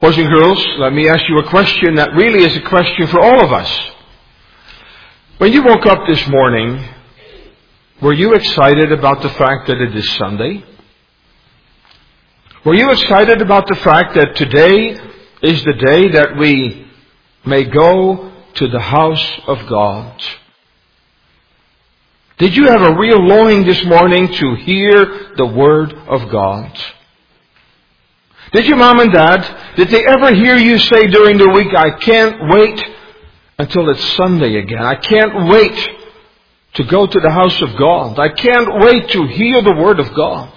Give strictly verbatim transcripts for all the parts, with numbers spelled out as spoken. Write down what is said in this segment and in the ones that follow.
Boys and girls, let me ask you a question that really is a question for all of us. When you woke up this morning, were you excited about the fact that it is Sunday? Were you excited about the fact that today is the day that we may go to the house of God? Did you have a real longing this morning to hear the Word of God? Did your mom and dad, did they ever hear you say during the week, I can't wait until it's Sunday again. I can't wait to go to the house of God. I can't wait to hear the Word of God.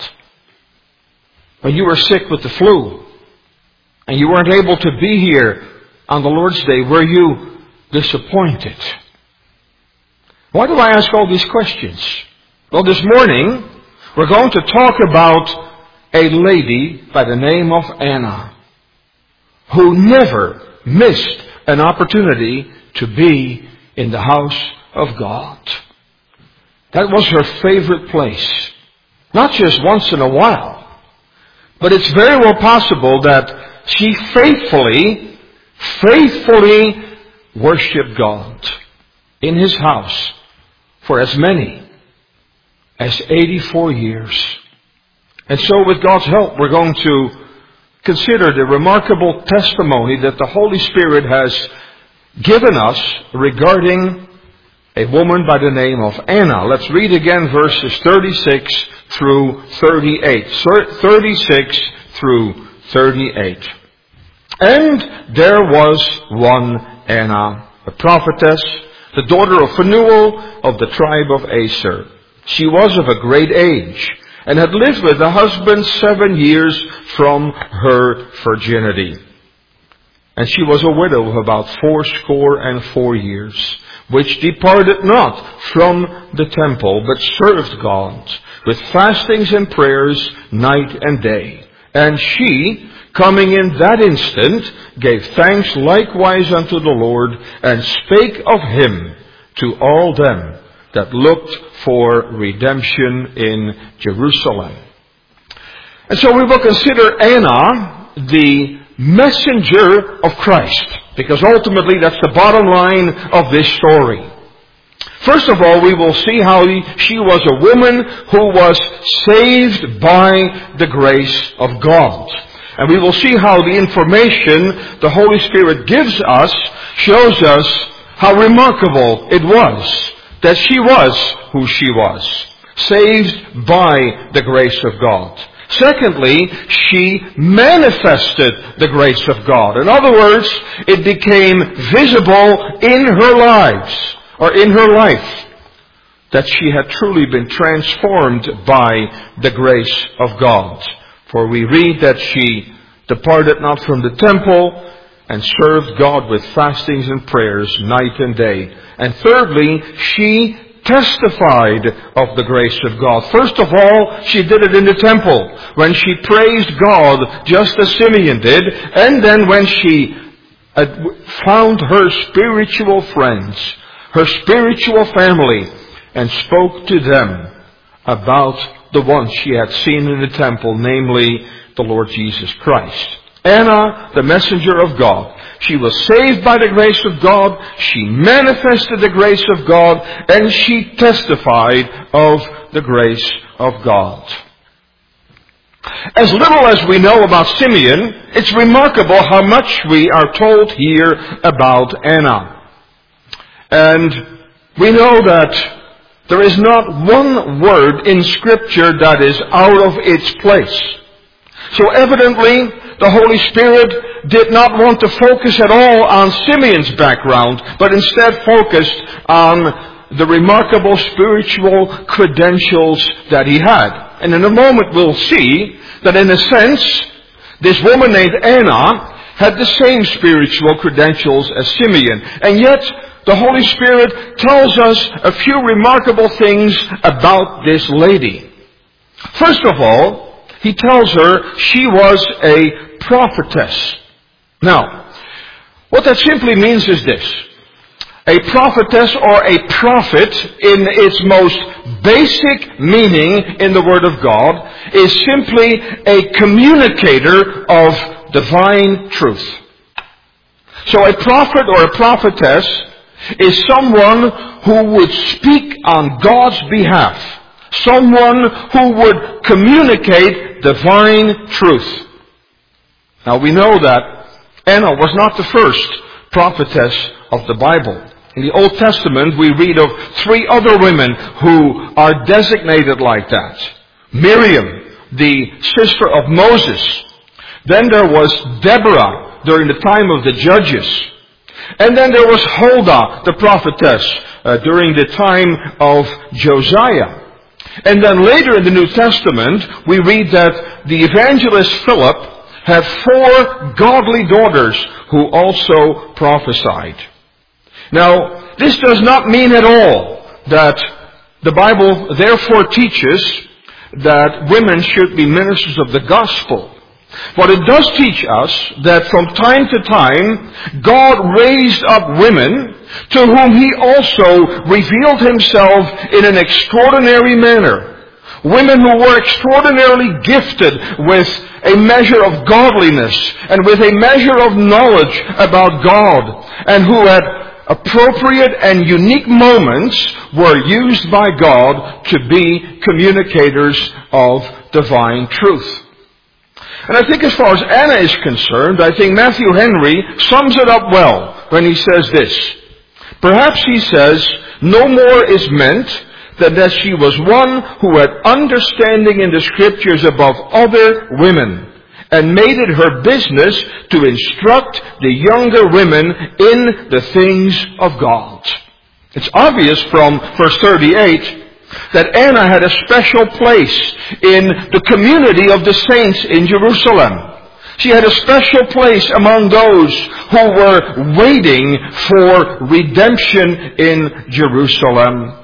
When you were sick with the flu and you weren't able to be here on the Lord's Day, were you disappointed? Why do I ask all these questions? Well, this morning we're going to talk about a lady by the name of Anna, who never missed an opportunity to be in the house of God. That was her favorite place. Not just once in a while, but it's very well possible that she faithfully, faithfully worshiped God in His house for as many as eighty-four years. And so with God's help, we're going to consider the remarkable testimony that the Holy Spirit has given us regarding a woman by the name of Anna. Let's read again verses thirty-six through thirty-eight. thirty-six through thirty-eight. And there was one Anna, a prophetess, the daughter of Phanuel of the tribe of Aser. She was of a great age, and had lived with a husband seven years from her virginity. And she was a widow of about fourscore and four years, which departed not from the temple, but served God with fastings and prayers night and day. And she, coming in that instant, gave thanks likewise unto the Lord, and spake of Him to all them that looked for redemption in Jerusalem. And so we will consider Anna the messenger of Christ, because ultimately that's the bottom line of this story. First of all, we will see how she was a woman who was saved by the grace of God. And we will see how the information the Holy Spirit gives us shows us how remarkable it was that she was who she was, saved by the grace of God. Secondly, she manifested the grace of God. In other words, it became visible in her lives, or in her life, that she had truly been transformed by the grace of God. For we read that she departed not from the temple, and served God with fastings and prayers night and day. And thirdly, she testified of the grace of God. First of all, she did it in the temple, when she praised God just as Simeon did, and then when she found her spiritual friends, her spiritual family, and spoke to them about the one she had seen in the temple, namely the Lord Jesus Christ. Anna, the messenger of God. She was saved by the grace of God. She manifested the grace of God. And she testified of the grace of God. As little as we know about Simeon, it's remarkable how much we are told here about Anna. And we know that there is not one word in Scripture that is out of its place. So evidently, the Holy Spirit did not want to focus at all on Simeon's background, but instead focused on the remarkable spiritual credentials that he had. And in a moment we'll see that in a sense, this woman named Anna had the same spiritual credentials as Simeon. And yet, the Holy Spirit tells us a few remarkable things about this lady. First of all, He tells her she was a prophetess. Now, what that simply means is this. A prophetess or a prophet in its most basic meaning in the Word of God is simply a communicator of divine truth. So a prophet or a prophetess is someone who would speak on God's behalf. Someone who would communicate divine truth. Now we know that Anna was not the first prophetess of the Bible. In the Old Testament we read of three other women who are designated like that. Miriam, the sister of Moses. Then there was Deborah during the time of the Judges. And then there was Huldah, the prophetess, uh, during the time of Josiah. And then later in the New Testament, we read that the evangelist Philip had four godly daughters who also prophesied. Now, this does not mean at all that the Bible therefore teaches that women should be ministers of the gospel. But it does teach us that from time to time, God raised up women to whom He also revealed Himself in an extraordinary manner. Women who were extraordinarily gifted with a measure of godliness and with a measure of knowledge about God, and who at appropriate and unique moments were used by God to be communicators of divine truth. And I think as far as Anna is concerned, I think Matthew Henry sums it up well when he says this. Perhaps he says, no more is meant than that she was one who had understanding in the Scriptures above other women, and made it her business to instruct the younger women in the things of God. It's obvious from verse thirty-eight that Anna had a special place in the community of the saints in Jerusalem. She had a special place among those who were waiting for redemption in Jerusalem.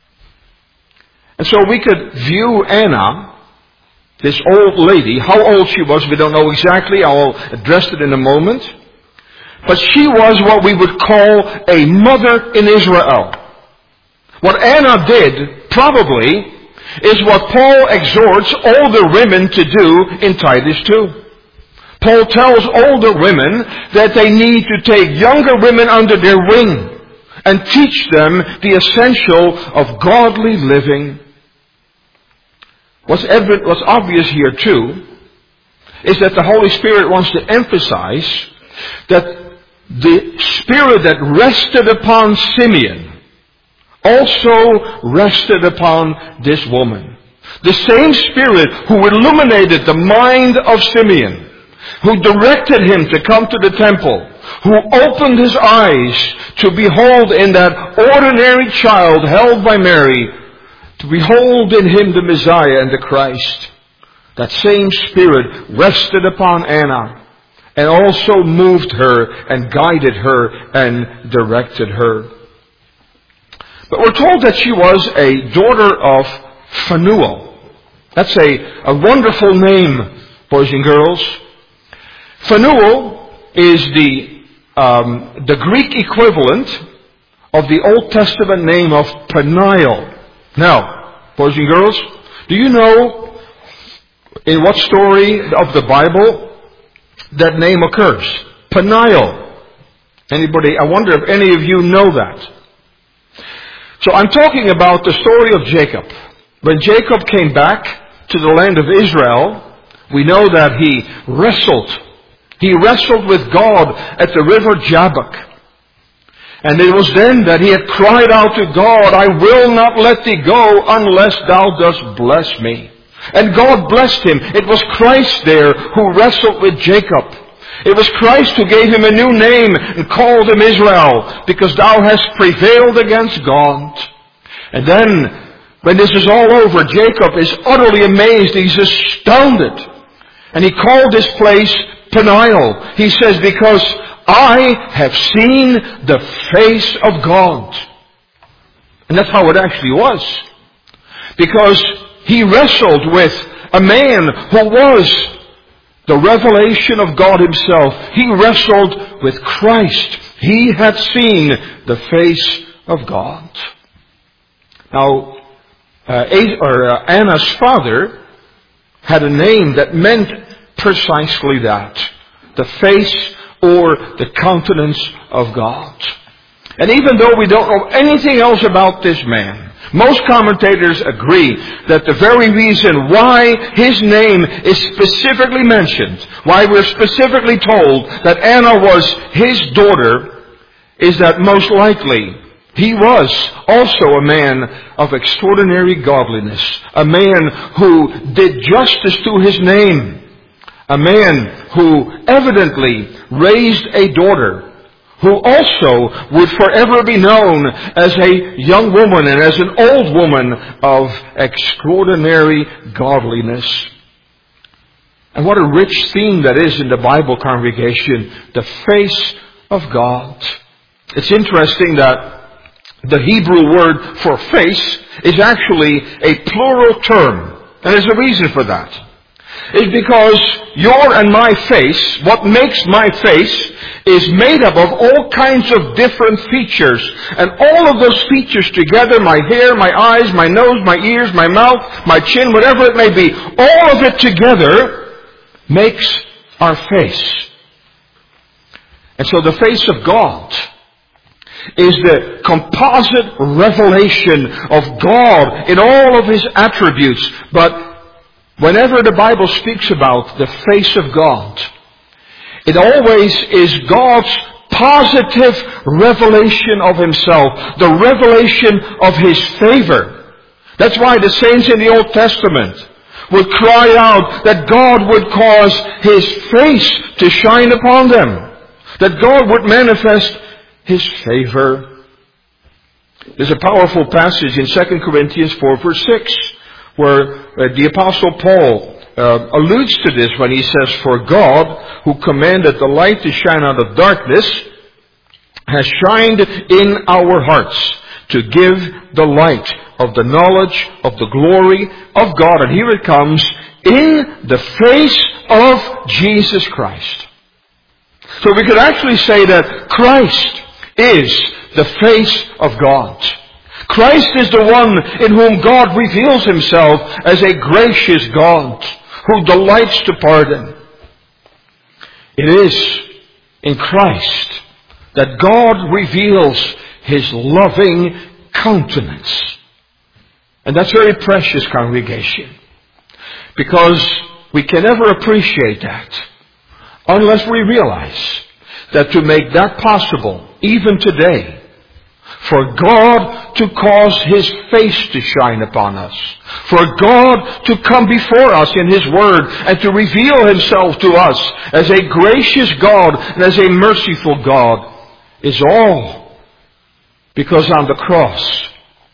And so we could view Anna, this old lady, how old she was, we don't know exactly, I'll address it in a moment. But she was what we would call a mother in Israel. What Anna did, probably, is what Paul exhorts older women to do in Titus two. Paul tells older women that they need to take younger women under their wing and teach them the essential of godly living. What's evident, what's obvious here too, is that the Holy Spirit wants to emphasize that the Spirit that rested upon Simeon also rested upon this woman. The same Spirit who illuminated the mind of Simeon, who directed him to come to the temple, who opened his eyes to behold in that ordinary child held by Mary, to behold in him the Messiah and the Christ. That same Spirit rested upon Anna and also moved her and guided her and directed her. But we're told that she was a daughter of Phanuel. That's a, a wonderful name, boys and girls. Phanuel is the, um, the Greek equivalent of the Old Testament name of Peniel. Now, boys and girls, do you know in what story of the Bible that name occurs? Peniel. Anybody? I wonder if any of you know that. So I'm talking about the story of Jacob. When Jacob came back to the land of Israel, we know that he wrestled. He wrestled with God at the river Jabbok. And it was then that he had cried out to God, I will not let thee go unless thou dost bless me. And God blessed him. It was Christ there who wrestled with Jacob. It was Christ who gave him a new name and called him Israel, because thou hast prevailed against God. And then, when this is all over, Jacob is utterly amazed. He's astounded. And he called this place Peniel. He says, because I have seen the face of God. And that's how it actually was. Because he wrestled with a man who was the revelation of God Himself. He wrestled with Christ. He had seen the face of God. Now, uh, or, uh, Anna's father had a name that meant precisely that. the face or the countenance of God. And even though we don't know anything else about this man, most commentators agree that the very reason why his name is specifically mentioned, why we're specifically told that Anna was his daughter, is that most likely he was also a man of extraordinary godliness, a man who did justice to his name, a man who evidently raised a daughter, who also would forever be known as a young woman and as an old woman of extraordinary godliness. And what a rich theme that is in the Bible, congregation, the face of God. It's interesting that the Hebrew word for face is actually a plural term. And there's a reason for that. It's because your and my face, what makes my face, is made up of all kinds of different features. And all of those features together, my hair, my eyes, my nose, my ears, my mouth, my chin, whatever it may be, all of it together makes our face. And so the face of God is the composite revelation of God in all of His attributes. But whenever the Bible speaks about the face of God, it always is God's positive revelation of Himself, the revelation of His favor. That's why the saints in the Old Testament would cry out that God would cause His face to shine upon them, that God would manifest His favor. There's a powerful passage in Second Corinthians four verse six where uh, the Apostle Paul uh, alludes to this when he says, "For God, who commanded the light to shine out of darkness, has shined in our hearts to give the light of the knowledge of the glory of God." And here it comes, in the face of Jesus Christ. So we could actually say that Christ is the face of God. Christ is the one in whom God reveals Himself as a gracious God who delights to pardon. It is in Christ that God reveals His loving countenance. And that's very precious, congregation, because we can never appreciate that unless we realize that to make that possible, even today, for God to cause His face to shine upon us, for God to come before us in His Word and to reveal Himself to us as a gracious God and as a merciful God, is all because on the cross,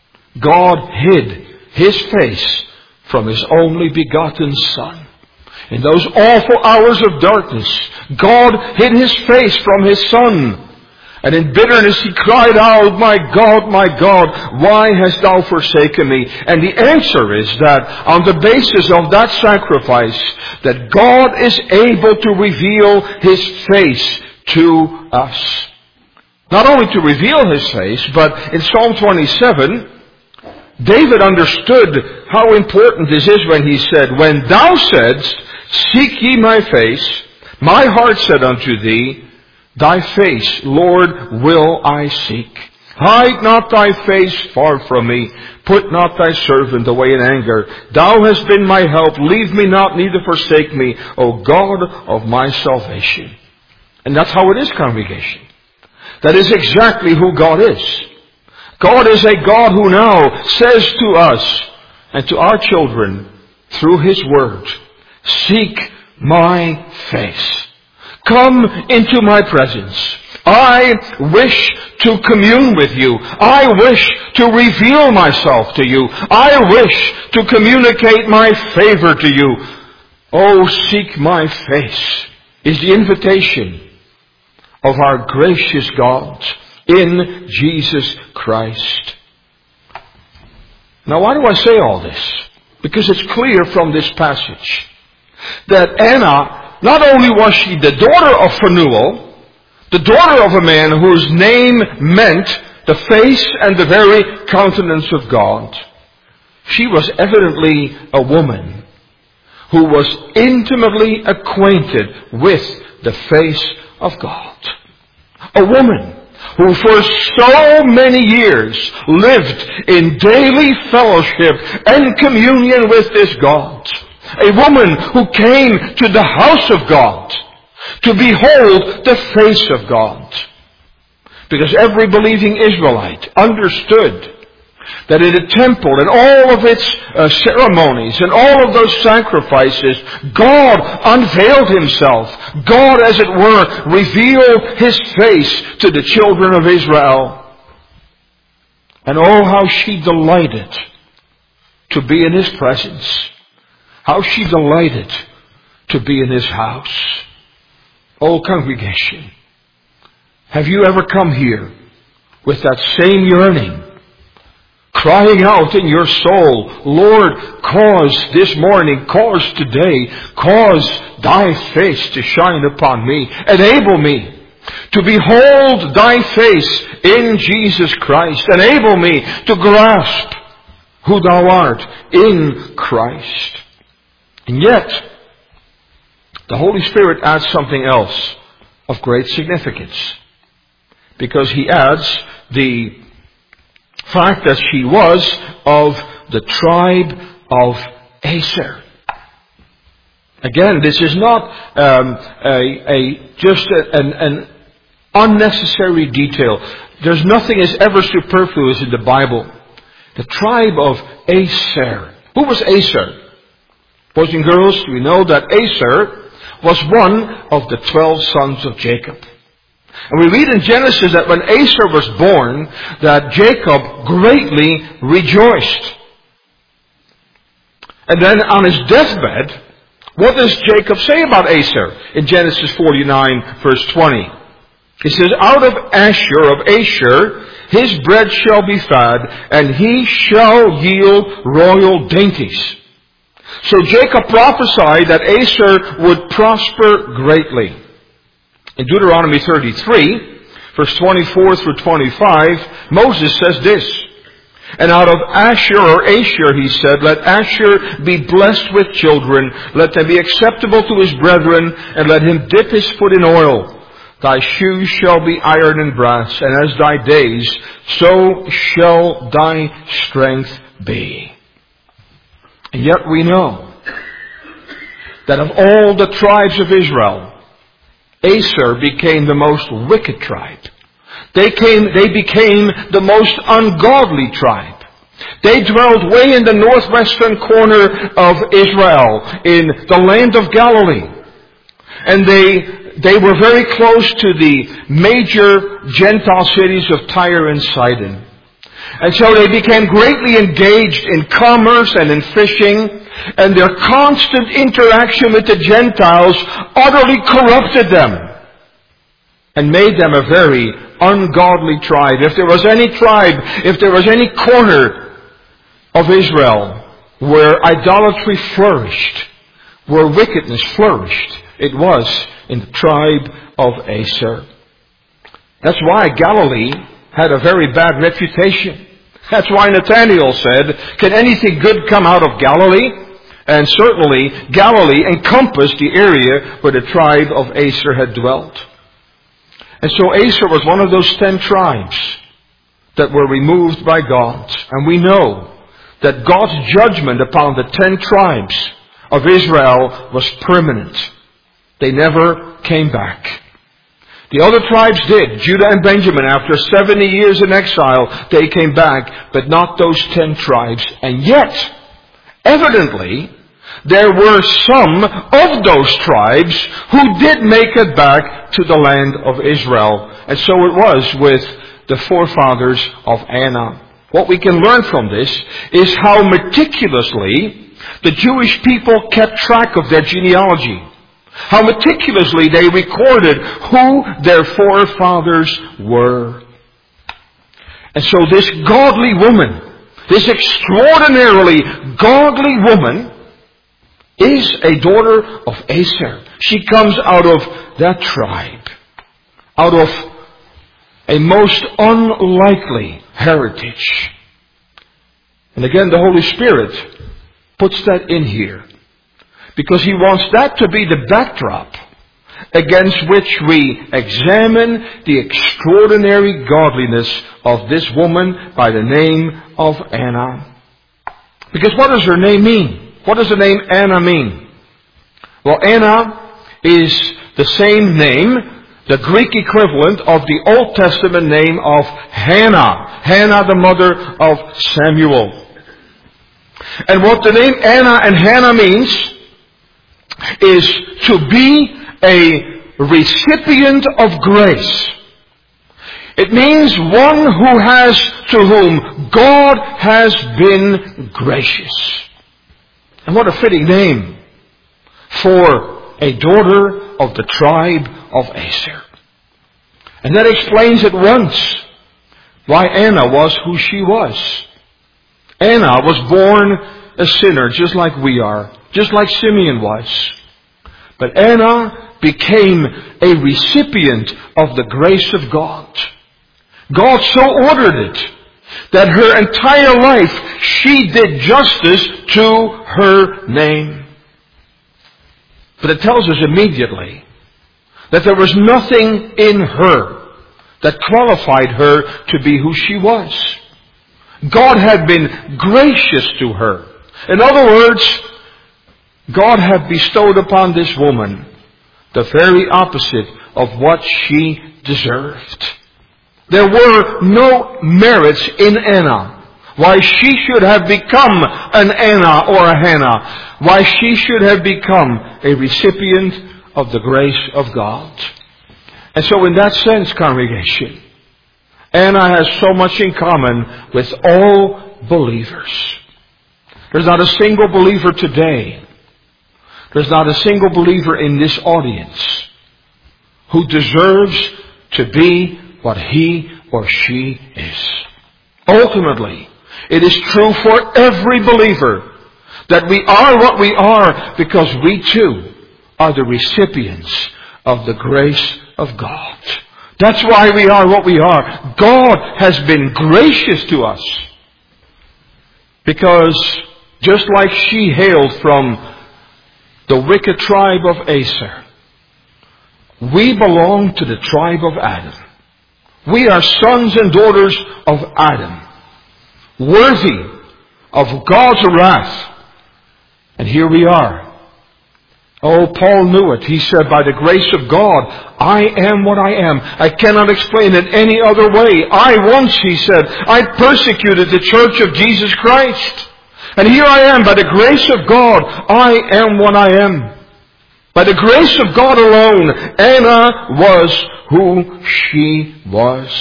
God hid His face from His only begotten Son. In those awful hours of darkness, God hid His face from His Son. And in bitterness He cried out, "My God, my God, why hast Thou forsaken me?" And the answer is that on the basis of that sacrifice, that God is able to reveal His face to us. Not only to reveal His face, but in Psalm twenty-seven, David understood how important this is when he said, "When Thou saidst, seek ye my face, my heart said unto Thee, Thy face, Lord, will I seek. Hide not Thy face far from me. Put not Thy servant away in anger. Thou hast been my help. Leave me not, neither forsake me, O God of my salvation." And that's how it is, congregation. That is exactly who God is. God is a God who now says to us and to our children through His Word, "Seek my face. Come into my presence. I wish to commune with you. I wish to reveal myself to you. I wish to communicate my favor to you. Oh, seek my face," is the invitation of our gracious God in Jesus Christ. Now, why do I say all this? Because it's clear from this passage that Anna, not only was she the daughter of Phanuel, the daughter of a man whose name meant the face and the very countenance of God, she was evidently a woman who was intimately acquainted with the face of God. A woman who for so many years lived in daily fellowship and communion with this God. A woman who came to the house of God to behold the face of God. Because every believing Israelite understood that in the temple and all of its uh, ceremonies and all of those sacrifices, God unveiled Himself. God, as it were, revealed His face to the children of Israel. And oh, how she delighted to be in His presence. How she delighted to be in His house. Oh, congregation, have you ever come here with that same yearning? Crying out in your soul, Lord, cause this morning, cause today, cause Thy face to shine upon me. Enable me to behold Thy face in Jesus Christ. Enable me to grasp who Thou art in Christ. And yet, the Holy Spirit adds something else of great significance. Because He adds the fact that she was of the tribe of Aser. Again, this is not um, a, a just a, an, an unnecessary detail. There's nothing is ever superfluous in the Bible. The tribe of Aser. Who was Aser? Boys and girls, we know that Aser was one of the twelve sons of Jacob. And we read in Genesis that when Aser was born, that Jacob greatly rejoiced. And then on his deathbed, what does Jacob say about Aser? In Genesis forty-nine, verse twenty. He says, out of Asher, of Asher, his bread shall be fat, and he shall yield royal dainties. So Jacob prophesied that Aser would prosper greatly. In Deuteronomy thirty-three, verse twenty-four through twenty-five, Moses says this, and out of Asher or Asher, he said, let Asher be blessed with children, let them be acceptable to his brethren, and let him dip his foot in oil. Thy shoes shall be iron and brass, and as thy days, so shall thy strength be. And yet we know that of all the tribes of Israel, Aser became the most wicked tribe. They came, they became the most ungodly tribe. They dwelled way in the northwestern corner of Israel, in the land of Galilee. And they, they were very close to the major Gentile cities of Tyre and Sidon. And so they became greatly engaged in commerce and in fishing. And their constant interaction with the Gentiles utterly corrupted them and made them a very ungodly tribe. If there was any tribe, if there was any corner of Israel where idolatry flourished, where wickedness flourished, it was in the tribe of Aser. That's why Galilee had a very bad reputation. That's why Nathanael said, can anything good come out of Galilee? And certainly Galilee encompassed the area where the tribe of Aser had dwelt. And so Aser was one of those ten tribes that were removed by God. And we know that God's judgment upon the ten tribes of Israel was permanent. They never came back. The other tribes did. Judah and Benjamin, after seventy years in exile, they came back, but not those ten tribes. And yet, evidently, there were some of those tribes who did make it back to the land of Israel. And so it was with the forefathers of Anak. What we can learn from this is how meticulously the Jewish people kept track of their genealogy. How meticulously they recorded who their forefathers were. And so this godly woman, this extraordinarily godly woman, is a daughter of Aser. She comes out of that tribe. Out of a most unlikely heritage. And again, the Holy Spirit puts that in here. Because He wants that to be the backdrop against which we examine the extraordinary godliness of this woman by the name of Anna. Because what does her name mean? What does the name Anna mean? Well, Anna is the same name, the Greek equivalent of the Old Testament name of Hannah. Hannah, the mother of Samuel. And what the name Anna and Hannah means is to be a recipient of grace. It means one who has, to whom God has been gracious. And what a fitting name for a daughter of the tribe of Aser. And that explains at once why Anna was who she was. Anna was born a sinner just like we are, just like Simeon was. But Anna became a recipient of the grace of God. God so ordered it that her entire life she did justice to her name. But it tells us immediately that there was nothing in her that qualified her to be who she was. God had been gracious to her. In other words, God had bestowed upon this woman the very opposite of what she deserved. There were no merits in Anna. Why she should have become an Anna or a Hannah. Why she should have become a recipient of the grace of God. And so in that sense, congregation, Anna has so much in common with all believers. There's not a single believer today. There's not a single believer in this audience who deserves to be what he or she is. Ultimately, it is true for every believer that we are what we are because we too are the recipients of the grace of God. That's why we are what we are. God has been gracious to us. Because just like she hailed from the wicked tribe of Aser, we belong to the tribe of Adam. We are sons and daughters of Adam, worthy of God's wrath. And here we are. Oh, Paul knew it. He said, by the grace of God, I am what I am. I cannot explain it any other way. I once, he said, I persecuted the church of Jesus Christ. And here I am, by the grace of God, I am what I am. By the grace of God alone, Anna was who she was.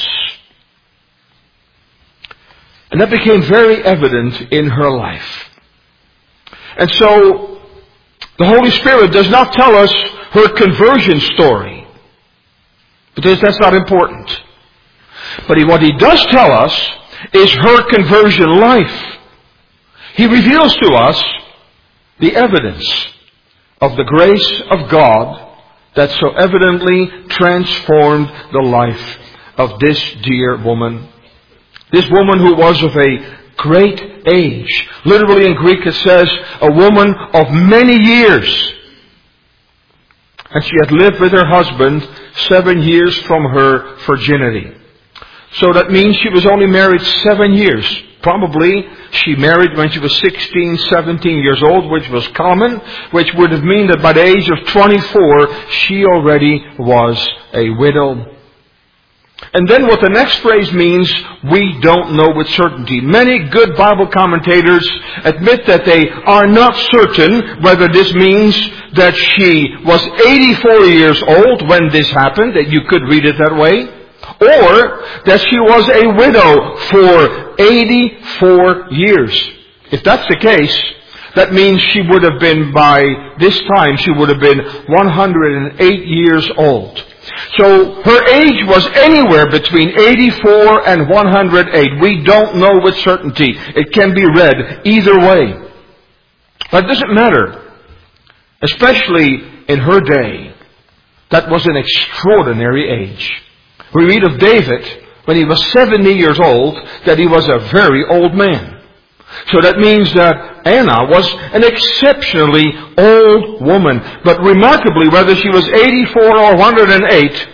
And that became very evident in her life. And so, the Holy Spirit does not tell us her conversion story, because that's not important. But what He does tell us is her conversion life. He reveals to us the evidence of the grace of God that so evidently transformed the life of this dear woman. This woman who was of a great age. Literally in Greek it says a woman of many years. And she had lived with her husband seven years from her virginity. So that means she was only married seven years. Probably she married when she was sixteen, seventeen years old, which was common, which would have meant that by the age of twenty-four, she already was a widow. And then what the next phrase means, we don't know with certainty. Many good Bible commentators admit that they are not certain whether this means that she was eighty-four years old when this happened, that you could read it that way, or that she was a widow for eighty-four years. If that's the case, that means she would have been, by this time, she would have been one hundred eight years old. So her age was anywhere between eighty-four and one hundred eight. We don't know with certainty. It can be read either way. But it doesn't matter. Especially in her day. That was an extraordinary age. We read of David when he was seventy years old that he was a very old man. So that means that Anna was an exceptionally old woman. But remarkably, whether she was eighty-four or one hundred eight,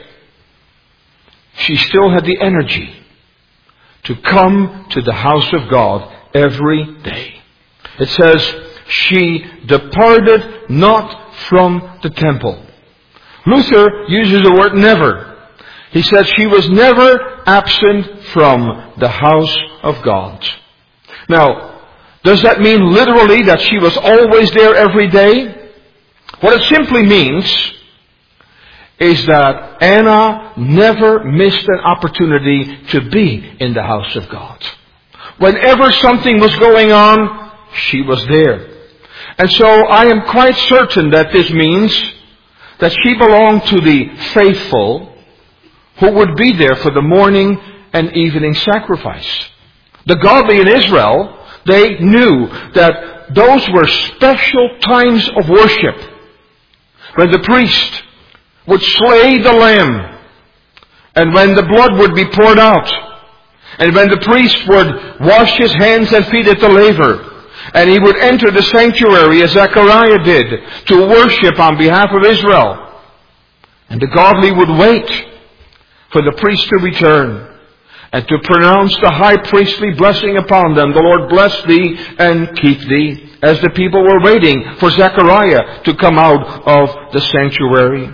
she still had the energy to come to the house of God every day. It says, she departed not from the temple. Luther uses the word never. He says she was never absent from the house of God. Now, does that mean literally that she was always there every day? What it simply means is that Anna never missed an opportunity to be in the house of God. Whenever something was going on, she was there. And so I am quite certain that this means that she belonged to the faithful who would be there for the morning and evening sacrifice. The godly in Israel, they knew that those were special times of worship when the priest would slay the lamb, and when the blood would be poured out, and when the priest would wash his hands and feet at the laver, and he would enter the sanctuary as Zechariah did to worship on behalf of Israel. And the godly would wait for the priest to return and to pronounce the high priestly blessing upon them. The Lord bless thee and keep thee, as the people were waiting for Zechariah to come out of the sanctuary.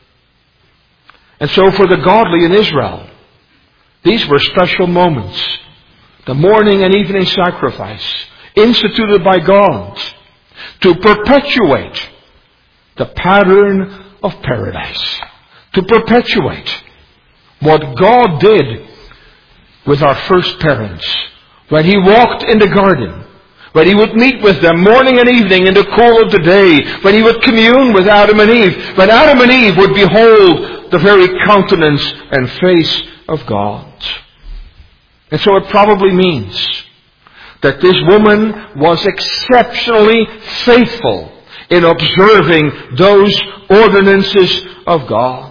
And so for the godly in Israel, these were special moments. The morning and evening sacrifice, instituted by God to perpetuate the pattern of paradise. To perpetuate what God did with our first parents when He walked in the garden, when He would meet with them morning and evening in the cool of the day, when He would commune with Adam and Eve, when Adam and Eve would behold the very countenance and face of God. And so it probably means that this woman was exceptionally faithful in observing those ordinances of God.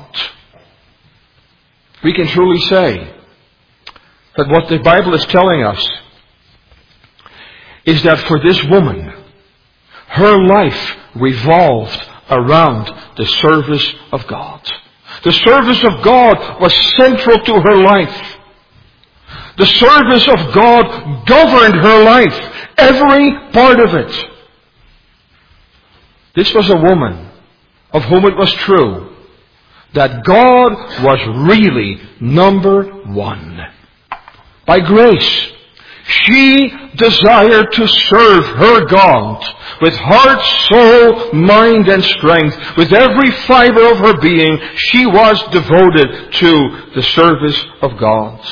We can truly say that what the Bible is telling us is that for this woman, her life revolved around the service of God. The service of God was central to her life. The service of God governed her life, every part of it. This was a woman of whom it was true that God was really number one. By grace, she desired to serve her God with heart, soul, mind, and strength. With every fiber of her being, she was devoted to the service of God.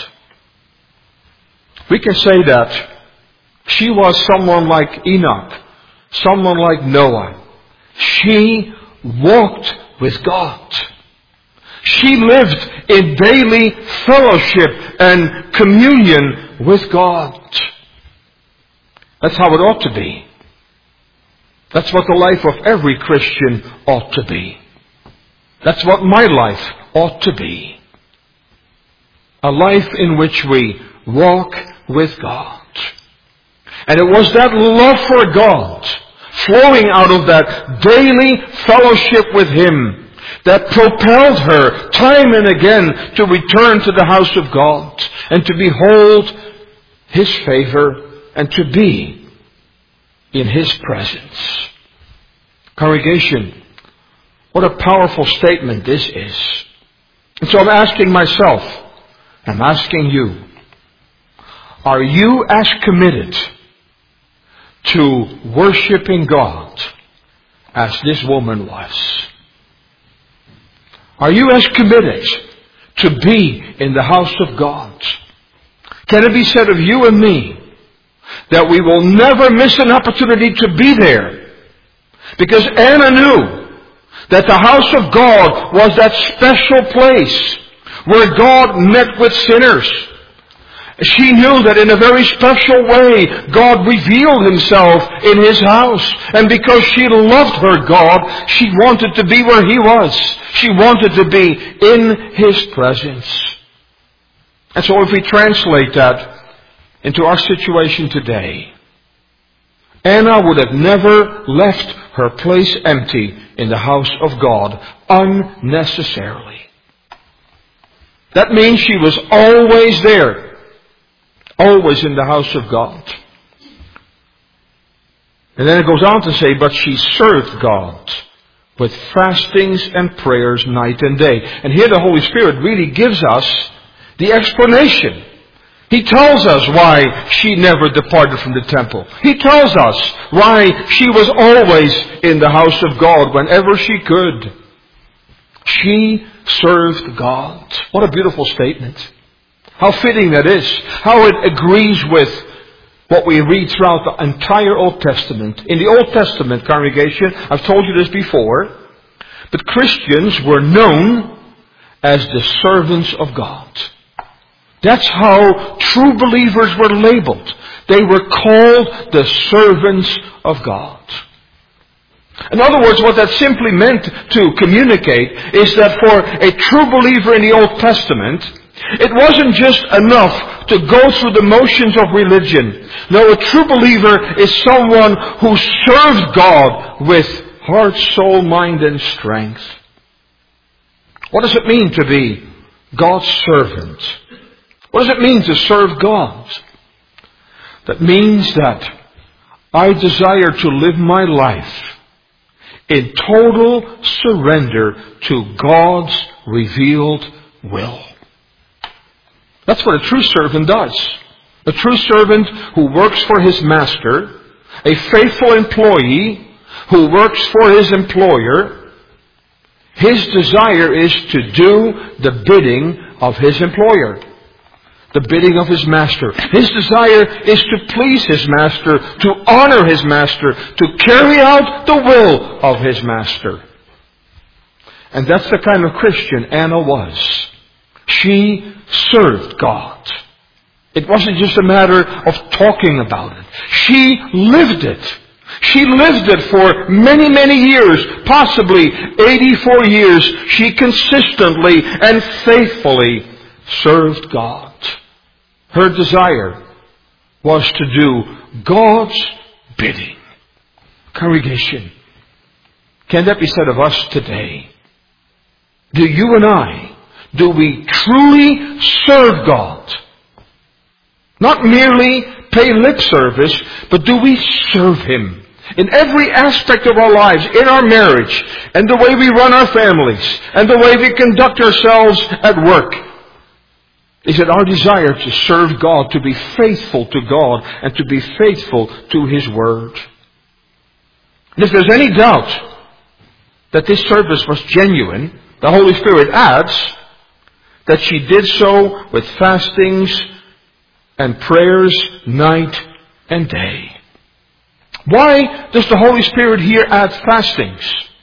We can say that she was someone like Enoch, someone like Noah. She walked with God. She lived in daily fellowship and communion with God. That's how it ought to be. That's what the life of every Christian ought to be. That's what my life ought to be. A life in which we walk with God. And it was that love for God, flowing out of that daily fellowship with Him, that propelled her time and again to return to the house of God and to behold His favor and to be in His presence. Congregation, what a powerful statement this is. And so I'm asking myself, I'm asking you, are you as committed to worshiping God as this woman was? Are you as committed to be in the house of God? Can it be said of you and me that we will never miss an opportunity to be there? Because Anna knew that the house of God was that special place where God met with sinners. She knew that in a very special way God revealed Himself in His house. And because she loved her God, she wanted to be where He was. She wanted to be in His presence. And so if we translate that into our situation today, Anna would have never left her place empty in the house of God unnecessarily. That means she was always there. Always in the house of God. And then it goes on to say, but she served God with fastings and prayers night and day. And here the Holy Spirit really gives us the explanation. He tells us why she never departed from the temple. He tells us why she was always in the house of God whenever she could. She served God. What a beautiful statement. How fitting that is. How it agrees with what we read throughout the entire Old Testament. In the Old Testament, congregation, I've told you this before, but Christians were known as the servants of God. That's how true believers were labeled. They were called the servants of God. In other words, what that simply meant to communicate is that for a true believer in the Old Testament, it wasn't just enough to go through the motions of religion. No, a true believer is someone who served God with heart, soul, mind, and strength. What does it mean to be God's servant? What does it mean to serve God? That means that I desire to live my life in total surrender to God's revealed will. That's what a true servant does. A true servant who works for his master, a faithful employee who works for his employer, his desire is to do the bidding of his employer. The bidding of his master. His desire is to please his master, to honor his master, to carry out the will of his master. And that's the kind of Christian Anna was. She served God. It wasn't just a matter of talking about it. She lived it. She lived it for many, many years, possibly eighty-four years. She consistently and faithfully served God. Her desire was to do God's bidding. Congregation, can that be said of us today? Do you and I, do we truly serve God? Not merely pay lip service, but do we serve Him? In every aspect of our lives, in our marriage, and the way we run our families, and the way we conduct ourselves at work. Is it our desire to serve God, to be faithful to God, and to be faithful to His Word? And if there's any doubt that this service was genuine, the Holy Spirit adds that she did so with fastings and prayers night and day. Why does the Holy Spirit here add fastings?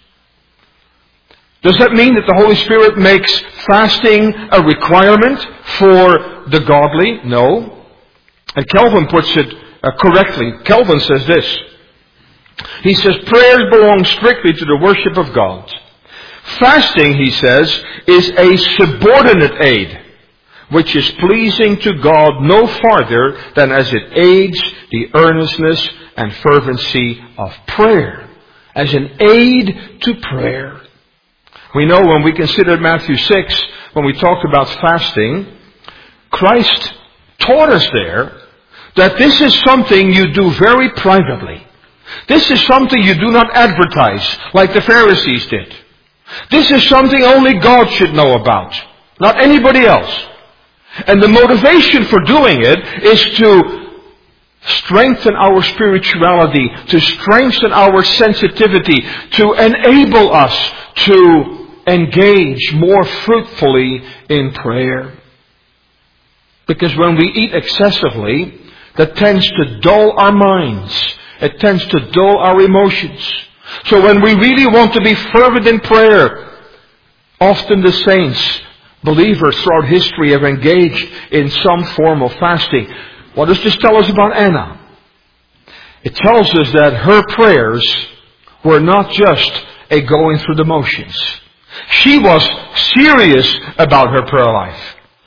Does that mean that the Holy Spirit makes fasting a requirement for the godly? No. And Calvin puts it uh, correctly. Calvin says this. He says, prayers belong strictly to the worship of God. Fasting, he says, is a subordinate aid, which is pleasing to God no farther than as it aids the earnestness and fervency of prayer. As an aid to prayer. We know when we considered Matthew six, when we talked about fasting, Christ taught us there that this is something you do very privately. This is something you do not advertise like the Pharisees did. This is something only God should know about, not anybody else. And the motivation for doing it is to strengthen our spirituality, to strengthen our sensitivity, to enable us to engage more fruitfully in prayer. Because when we eat excessively, that tends to dull our minds. It tends to dull our emotions. So when we really want to be fervent in prayer, often the saints, believers throughout history have engaged in some form of fasting. What does this tell us about Anna? It tells us that her prayers were not just a going through the motions. She was serious about her prayer life.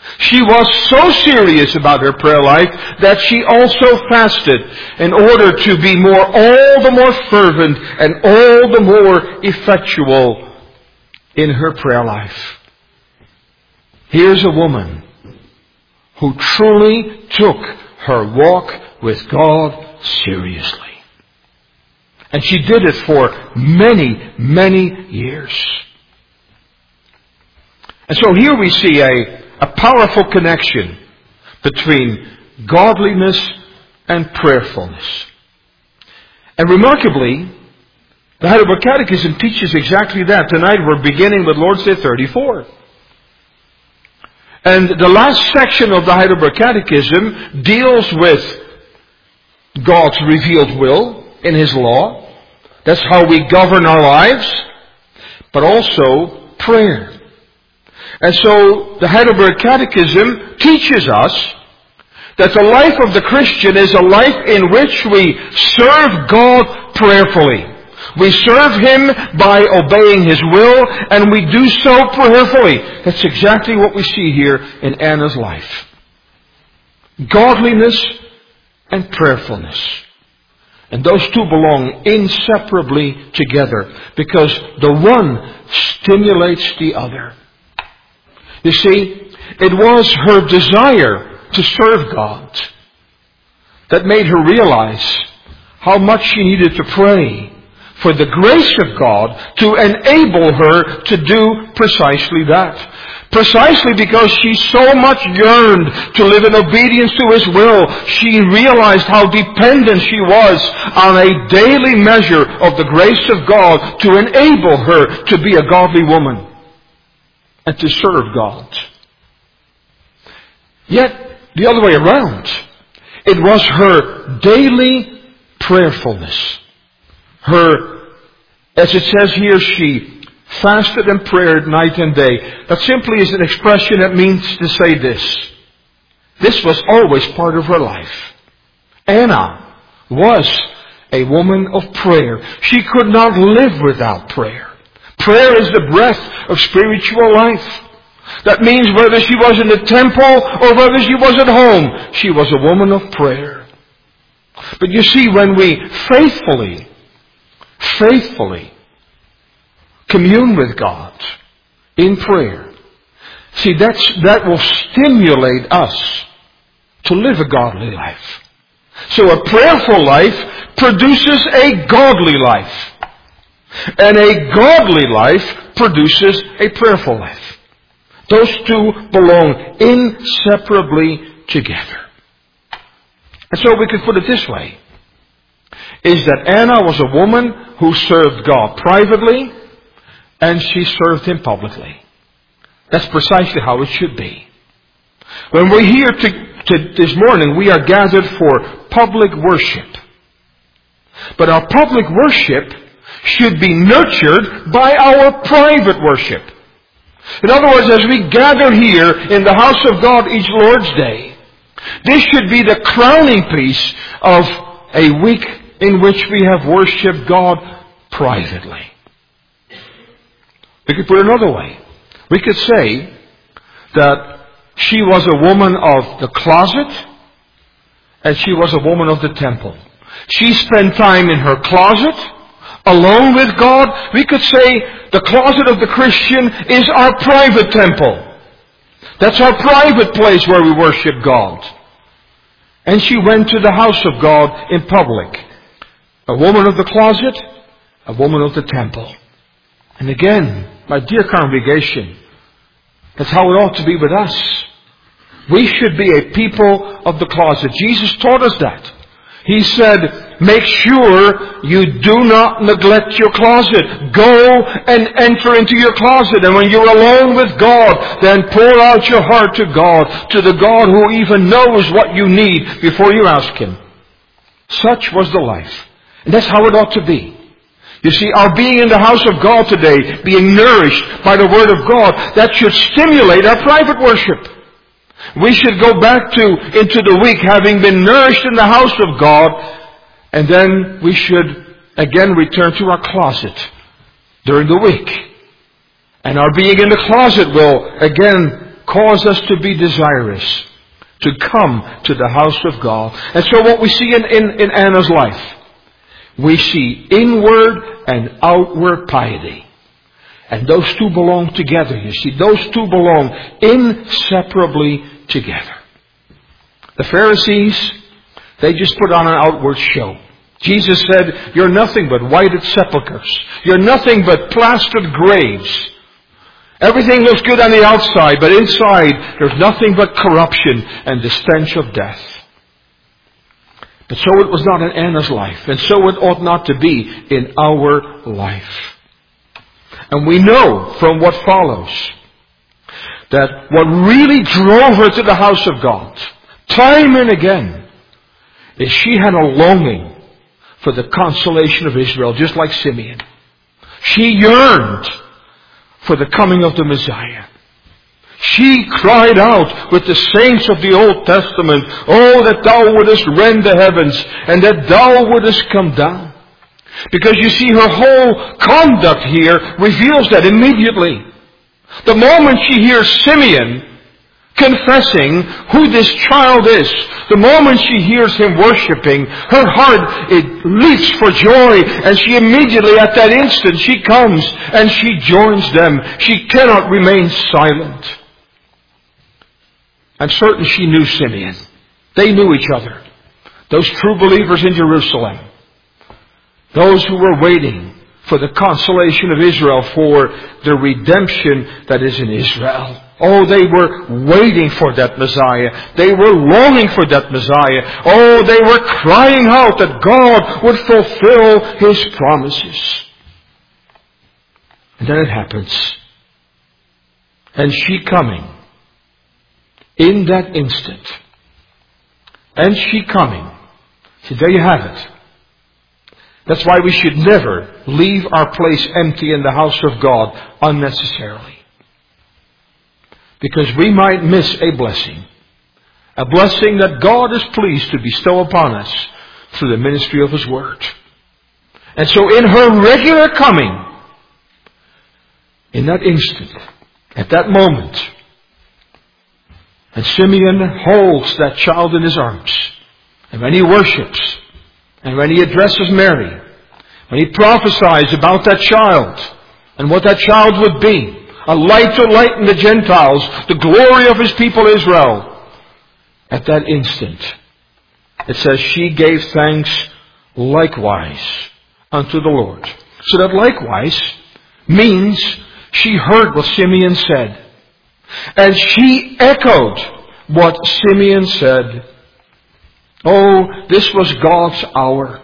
She was so serious about her prayer life that she also fasted in order to be more, all the more fervent and all the more effectual in her prayer life. Here's a woman who truly took her walk with God seriously. And she did it for many, many years. And so here we see a, a powerful connection between godliness and prayerfulness. And remarkably, the Heidelberg Catechism teaches exactly that. Tonight we're beginning with Lord's Day thirty-four. And the last section of the Heidelberg Catechism deals with God's revealed will in His law. That's how we govern our lives. But also prayer. And so the Heidelberg Catechism teaches us that the life of the Christian is a life in which we serve God prayerfully. We serve Him by obeying His will, and we do so prayerfully. That's exactly what we see here in Anna's life. Godliness and prayerfulness. And those two belong inseparably together, because the one stimulates the other. You see, it was her desire to serve God that made her realize how much she needed to pray for the grace of God to enable her to do precisely that. Precisely because she so much yearned to live in obedience to His will, she realized how dependent she was on a daily measure of the grace of God to enable her to be a godly woman and to serve God. Yet, the other way around, it was her daily prayerfulness. Her, as it says here, she fasted and prayed night and day. That simply is an expression that means to say this. This was always part of her life. Anna was a woman of prayer. She could not live without prayer. Prayer is the breath of spiritual life. That means whether she was in the temple or whether she was at home, she was a woman of prayer. But you see, when we faithfully, faithfully commune with God in prayer, see, that's, that will stimulate us to live a godly life. So a prayerful life produces a godly life. And a godly life produces a prayerful life. Those two belong inseparably together. And so we could put it this way, is that Anna was a woman who served God privately and she served Him publicly. That's precisely how it should be. When we're here to, to this morning, we are gathered for public worship. But our public worship should be nurtured by our private worship. In other words, as we gather here in the house of God each Lord's Day, this should be the crowning piece of a week in which we have worshipped God privately. We could put it another way. We could say that she was a woman of the closet and she was a woman of the temple. She spent time in her closet, alone with God. We could say the closet of the Christian is our private temple. That's our private place where we worship God. And she went to the house of God in public. A woman of the closet, a woman of the temple. And again, my dear congregation, that's how it ought to be with us. We should be a people of the closet. Jesus taught us that. He said, make sure you do not neglect your closet. Go and enter into your closet. And when you're alone with God, then pour out your heart to God, to the God who even knows what you need before you ask Him. Such was the life. And that's how it ought to be. You see, our being in the house of God today, being nourished by the Word of God, that should stimulate our private worship. We should go back to into the week having been nourished in the house of God, and then we should again return to our closet during the week. And our being in the closet will again cause us to be desirous to come to the house of God. And so what we see in, in, in Anna's life, we see inward and outward piety. And those two belong together, you see. Those two belong inseparably together. The Pharisees, they just put on an outward show. Jesus said, you're nothing but whited sepulchres. You're nothing but plastered graves. Everything looks good on the outside, but inside there's nothing but corruption and the stench of death. But so it was not in Anna's life, and so it ought not to be in our life. And we know from what follows that what really drove her to the house of God, time and again, is she had a longing for the consolation of Israel, just like Simeon. She yearned for the coming of the Messiah. She cried out with the saints of the Old Testament, oh, that thou wouldest rend the heavens, and that thou wouldest come down. Because you see, her whole conduct here reveals that immediately. The moment she hears Simeon confessing who this child is, the moment she hears him worshiping, her heart, it leaps for joy, and she immediately, at that instant, she comes and she joins them. She cannot remain silent. I'm certain she knew Simeon. They knew each other. Those true believers in Jerusalem. Those who were waiting for the consolation of Israel, for the redemption that is in Israel. Oh, they were waiting for that Messiah. They were longing for that Messiah. Oh, they were crying out that God would fulfill His promises. And then it happens. And she coming in that instant. And she coming. See, there you have it. That's why we should never leave our place empty in the house of God unnecessarily. Because we might miss a blessing. A blessing that God is pleased to bestow upon us through the ministry of His Word. And so in her regular coming, in that instant, at that moment, and Simeon holds that child in his arms, and when he worships, and when he addresses Mary, when he prophesies about that child, and what that child would be, a light to lighten the Gentiles, the glory of His people Israel. At that instant, it says, she gave thanks likewise unto the Lord. So that likewise means she heard what Simeon said. And she echoed what Simeon said. Oh, this was God's hour.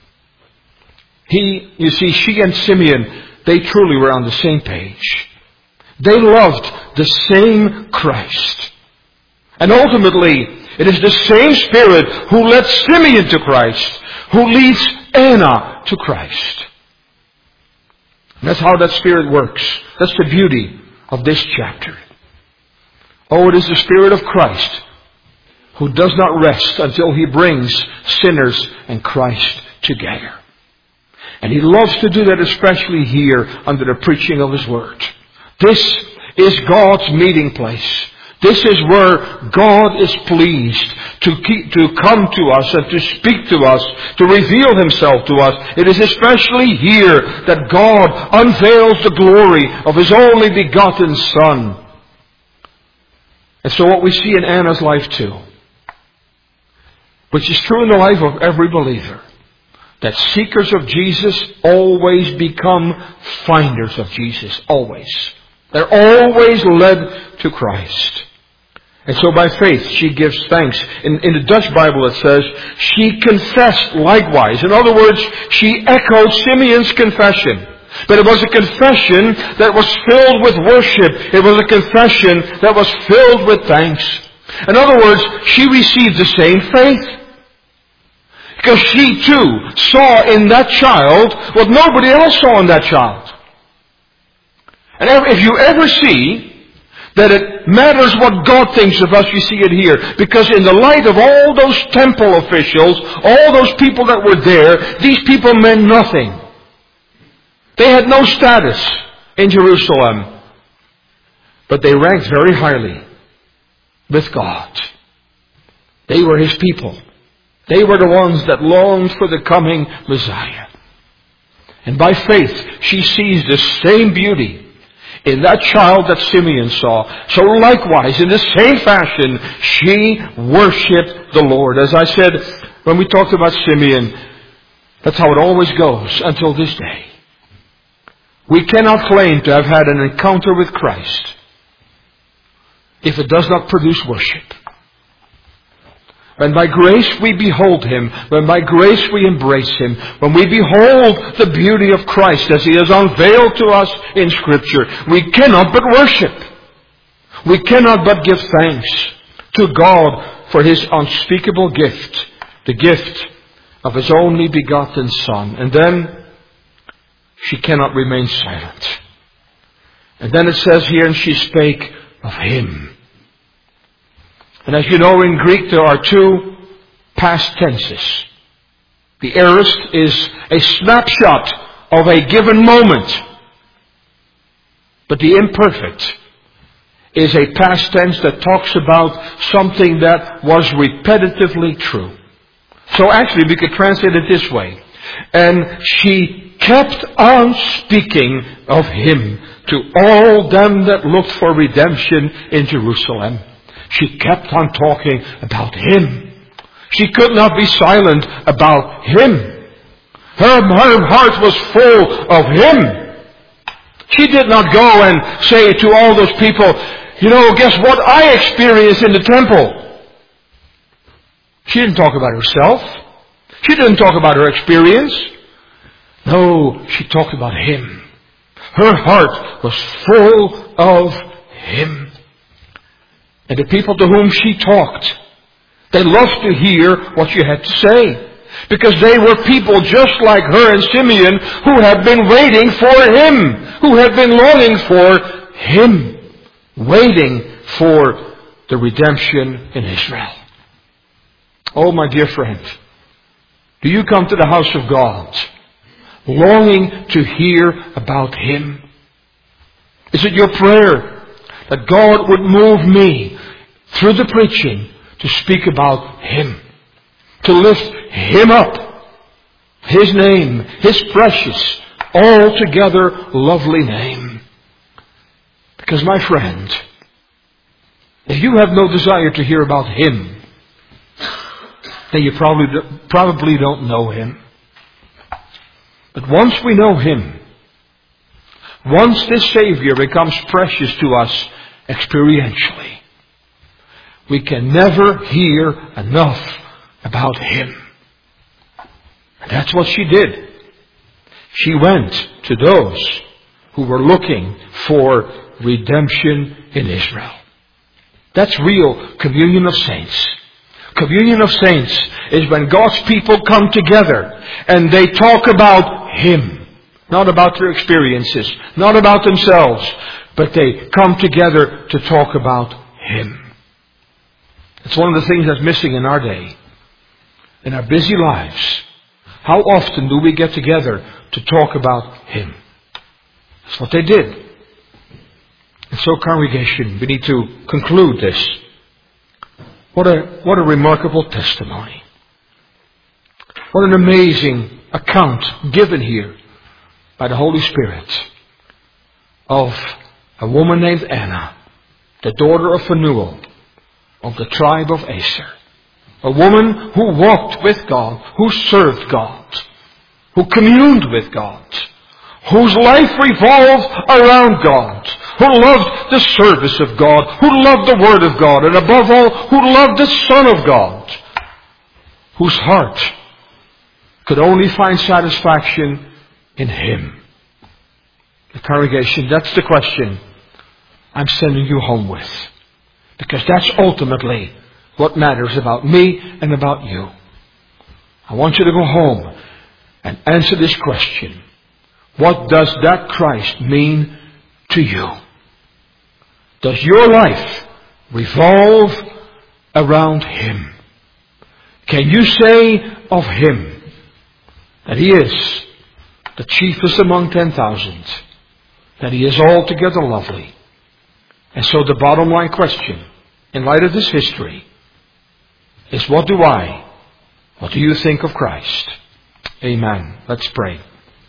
He, you see, she and Simeon, they truly were on the same page. They loved the same Christ. And ultimately, it is the same Spirit who led Simeon to Christ, who leads Anna to Christ. And that's how that Spirit works. That's the beauty of this chapter. Oh, it is the Spirit of Christ who does not rest until He brings sinners and Christ together. And He loves to do that, especially here under the preaching of His Word. This is God's meeting place. This is where God is pleased to keep, to come to us and to speak to us, to reveal Himself to us. It is especially here that God unveils the glory of His only begotten Son. And so what we see in Anna's life too, which is true in the life of every believer, that seekers of Jesus always become finders of Jesus. Always. They're always led to Christ. And so by faith she gives thanks. In, in the Dutch Bible it says, she confessed likewise. In other words, she echoed Simeon's confession. But it was a confession that was filled with worship. It was a confession that was filled with thanks. In other words, she received the same faith. Because she too saw in that child what nobody else saw in that child. And if you ever see that it matters what God thinks of us, you see it here. Because in the light of all those temple officials, all those people that were there, these people meant nothing. They had no status in Jerusalem. But they ranked very highly with God. They were His people. They were the ones that longed for the coming Messiah. And by faith, she sees the same beauty in that child that Simeon saw. So likewise, in the same fashion, she worshipped the Lord. As I said, when we talked about Simeon, that's how it always goes until this day. We cannot claim to have had an encounter with Christ if it does not produce worship. When by grace we behold Him, when by grace we embrace Him, when we behold the beauty of Christ as He is unveiled to us in Scripture, we cannot but worship. We cannot but give thanks to God for His unspeakable gift, the gift of His only begotten Son. And then she cannot remain silent. And then it says here, and she spake of Him. And as you know, in Greek there are two past tenses. The aorist is a snapshot of a given moment. But the imperfect is a past tense that talks about something that was repetitively true. So actually we could translate it this way. And she kept on speaking of Him to all them that looked for redemption in Jerusalem. She kept on talking about Him. She could not be silent about Him. Her, her heart was full of Him. She did not go and say to all those people, you know, guess what I experienced in the temple? She didn't talk about herself. She didn't talk about her experience. No, she talked about Him. Her heart was full of Him. And the people to whom she talked, they loved to hear what she had to say. Because they were people just like her and Simeon who had been waiting for Him. Who had been longing for Him. Waiting for the redemption in Israel. Oh, my dear friend. Do you come to the house of God longing to hear about Him? Is it your prayer that God would move me through the preaching to speak about Him? To lift Him up. His name, His precious, altogether lovely name. Because my friend, if you have no desire to hear about Him, then you probably probably don't know Him. But once we know Him, once this Savior becomes precious to us experientially, we can never hear enough about Him. And that's what she did. She went to those who were looking for redemption in Israel. That's real communion of saints. Communion of saints is when God's people come together and they talk about Him. Not about their experiences, not about themselves, but they come together to talk about Him. It's one of the things that's missing in our day. In our busy lives, how often do we get together to talk about Him? That's what they did. And so, congregation, we need to conclude this. What a, what a remarkable testimony. What an amazing account given here by the Holy Spirit of a woman named Anna, the daughter of Phanuel, of the tribe of Aser. A woman who walked with God, who served God, who communed with God, whose life revolved around God, who loved the service of God, who loved the Word of God, and above all, who loved the Son of God, whose heart could only find satisfaction in Him. The congregation, that's the question I'm sending you home with. Because that's ultimately what matters about me and about you. I want you to go home and answer this question. What does that Christ mean to you? Does your life revolve around Him? Can you say of Him that He is the chiefest among ten thousand, that He is altogether lovely? And so the bottom line question in light of this history, is what do I, what do you think of Christ? Amen. Let's pray.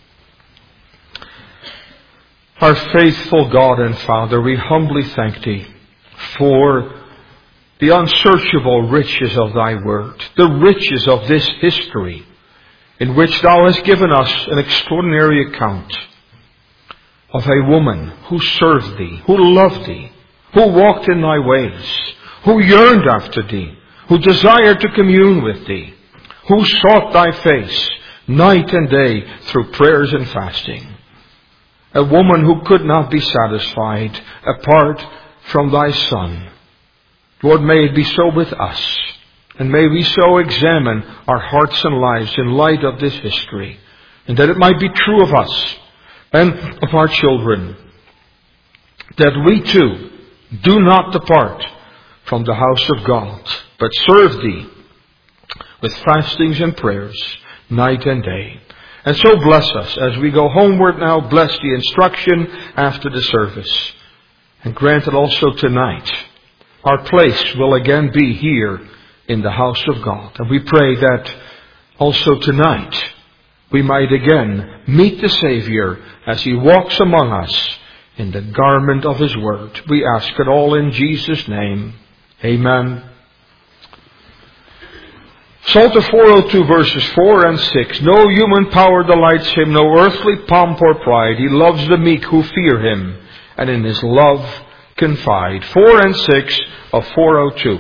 Our faithful God and Father, we humbly thank Thee for the unsearchable riches of Thy Word, the riches of this history in which Thou hast given us an extraordinary account of a woman who served Thee, who loved Thee, who walked in Thy ways, who yearned after Thee, who desired to commune with Thee, who sought Thy face night and day through prayers and fasting. A woman who could not be satisfied apart from Thy Son. Lord, may it be so with us. And may we so examine our hearts and lives in light of this history. And that it might be true of us and of our children. That we too do not depart from the house of God, but serve Thee with fastings and prayers night and day. And so bless us as we go homeward now. Bless the instruction after the service. And grant it also tonight. Our place will again be here in the house of God. And we pray that also tonight we might again meet the Savior as He walks among us in the garment of His Word. We ask it all in Jesus' name. Amen. Psalter four oh two verses four and six. No human power delights Him, no earthly pomp or pride. He loves the meek who fear Him, and in His love confide. Four and six of four oh two.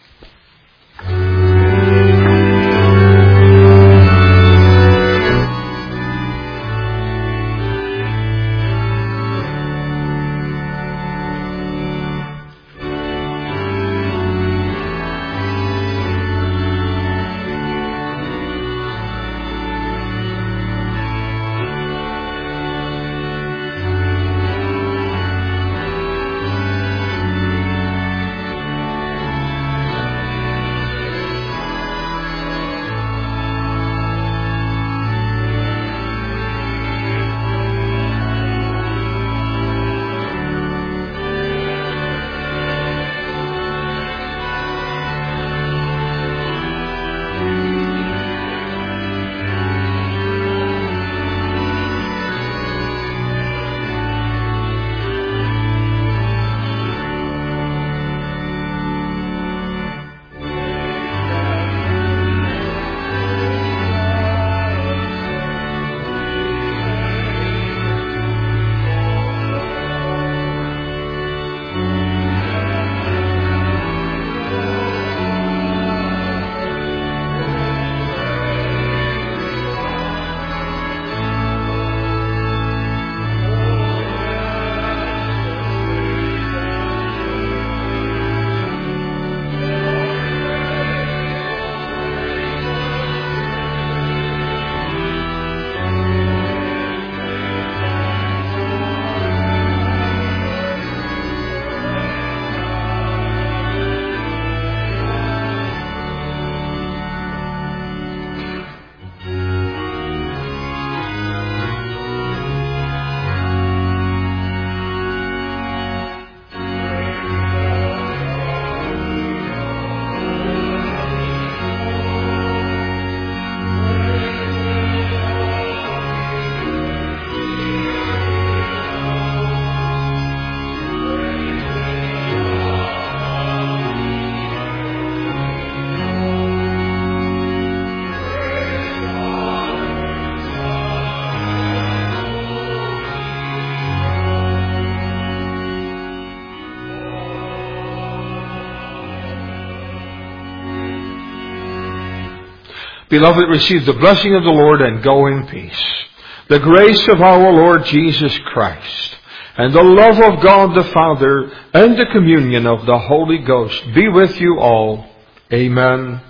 Beloved, receive the blessing of the Lord and go in peace. The grace of our Lord Jesus Christ and the love of God the Father and the communion of the Holy Ghost be with you all. Amen.